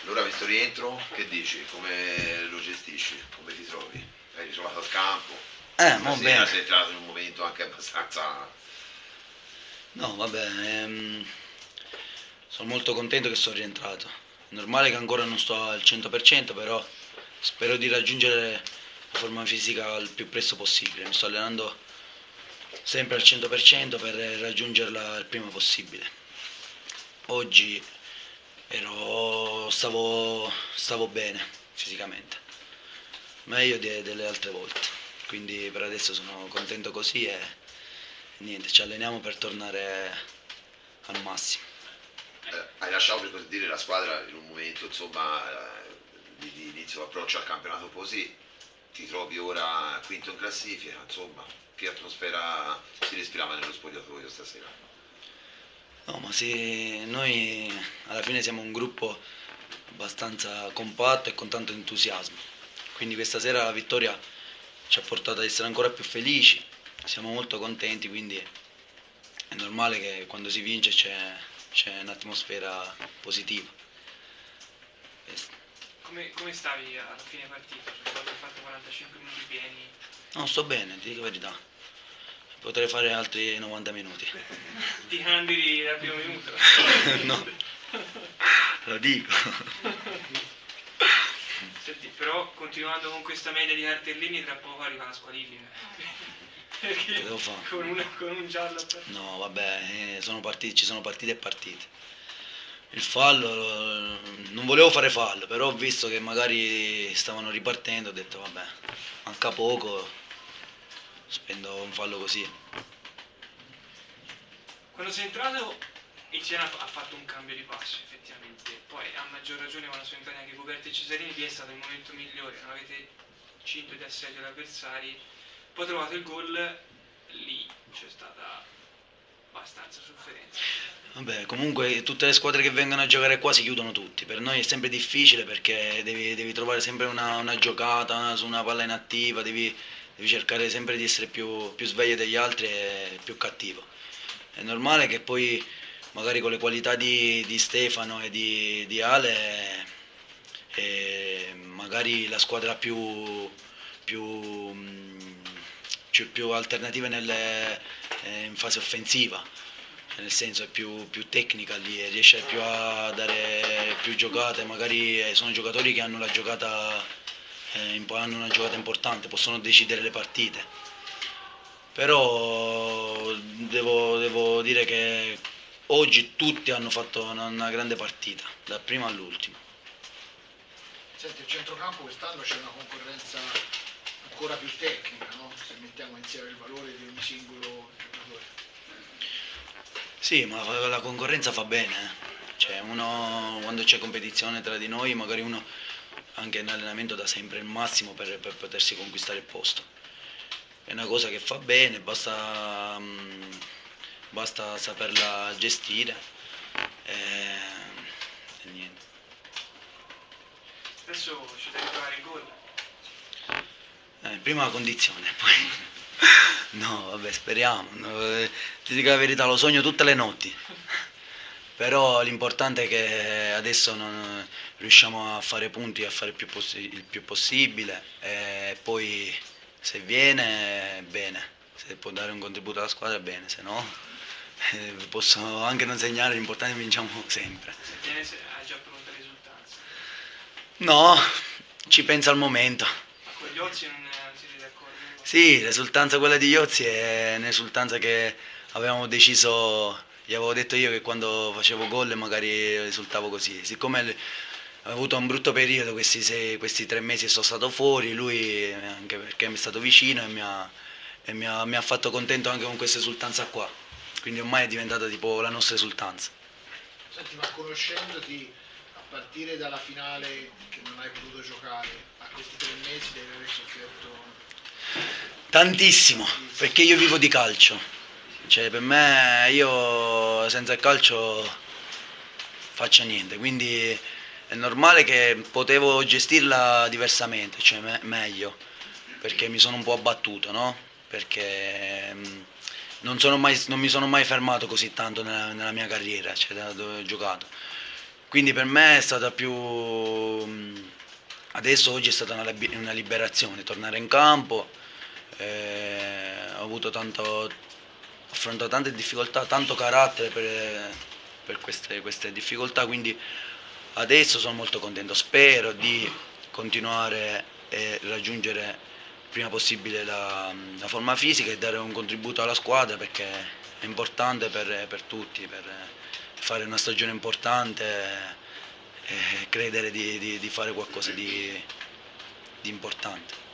Allora questo rientro, che dici? Come lo gestisci? Come ti trovi? Hai ritrovato il campo? Mo Stasera bene. sei entrato in un momento anche abbastanza... No, vabbè, sono molto contento che sono rientrato. È normale che ancora non sto al 100%, però spero di raggiungere la forma fisica il più presto possibile. Mi sto allenando sempre al 100% per raggiungerla il prima possibile. Oggi stavo bene fisicamente, meglio delle altre volte. Quindi per adesso sono contento così e niente, ci alleniamo per tornare al massimo. Hai lasciato per così dire la squadra in un momento insomma di inizio approccio al campionato così, ti trovi ora quinto in classifica, insomma, che atmosfera si respirava nello spogliatoio stasera? No, ma sì, noi alla fine siamo un gruppo abbastanza compatto e con tanto entusiasmo. Quindi questa sera la vittoria ci ha portato ad essere ancora più felici. Siamo molto contenti, quindi è normale che quando si vince c'è un'atmosfera positiva. Come stavi alla fine partita? Cioè, dopo hai fatto 45 minuti pieni, No, sto bene, ti dico la verità. Potrei fare altri 90 minuti. ti candidi dal primo minuto. No, lo dico. Senti, però continuando con questa media di cartellini, tra poco arriva la squalifica. Che Perché devo fare? con un giallo a partita. No, vabbè, ci sono partite e partite. Il fallo, non volevo fare fallo, però ho visto che magari stavano ripartendo, ho detto vabbè, manca poco, spendo un fallo così. Quando sei entrato il Siena ha fatto un cambio di passo effettivamente, poi a maggior ragione quando sono entrati anche Coperti e Cesarini lì è stato il momento migliore, non avete 5 di assedio agli avversari, poi trovato il gol, lì c'è stata abbastanza sofferenza. Vabbè, comunque tutte le squadre che vengono a giocare qua si chiudono tutti. Per noi è sempre difficile perché devi trovare sempre una giocata su una palla inattiva, devi cercare sempre di essere più sveglio degli altri e più cattivo. È normale che poi magari con le qualità di Stefano e di Ale magari la squadra più, mh, più alternative in fase offensiva, nel senso è più tecnica lì, riesce più a dare più giocate, magari sono giocatori che hanno la giocata, hanno una giocata importante, possono decidere le partite. Però devo dire che oggi tutti hanno fatto una grande partita, dal primo all'ultimo. Senti, il centrocampo quest'anno c'è una concorrenza ancora più tecnica, no? Se mettiamo insieme il valore di ogni singolo giocatore. Sì, ma la concorrenza fa bene. Cioè, uno quando c'è competizione tra di noi, magari uno anche in allenamento dà sempre il massimo per potersi conquistare il posto. È una cosa che fa bene, basta saperla gestire e, e niente. Adesso ci devi trovare il gol. Prima la condizione, poi... No, vabbè, speriamo. No, ti dico la verità, lo sogno tutte le notti. Però l'importante è che adesso riusciamo a fare punti, a fare il più possibile e poi se viene, bene. Se può dare un contributo alla squadra, bene, se no posso anche non segnare, l'importante è che vinciamo sempre. Se viene hai già pronta risultanza. No, ci penso al momento. Ma con gli Ozzi non siete d'accordo? Sì, l'esultanza quella di Iozzi è un'esultanza che avevamo deciso, gli avevo detto io che quando facevo gol magari risultavo così. Siccome ho avuto un brutto periodo questi 3 mesi che sono stato fuori, lui anche perché mi è stato vicino mi ha fatto contento anche con questa esultanza qua. Quindi ormai è diventata tipo la nostra esultanza. Senti, ma conoscendoti, a partire dalla finale che non hai potuto giocare, a questi 3 mesi devi aver sofferto Tantissimo, perché tantissimo. io vivo di calcio. Cioè, per me, io senza il calcio faccio niente, quindi è normale che potevo gestirla diversamente, cioè meglio, perché mi sono un po' abbattuto, no? Perché non mi sono mai fermato così tanto nella mia carriera, cioè da dove ho giocato. Quindi per me è stata più... Adesso oggi è stata una liberazione, tornare in campo, ho avuto ho affrontato tante difficoltà, tanto carattere per queste difficoltà, quindi adesso sono molto contento, spero di continuare e raggiungere il prima possibile la forma fisica e dare un contributo alla squadra, perché è importante per tutti, per fare una stagione importante e credere di fare qualcosa di importante.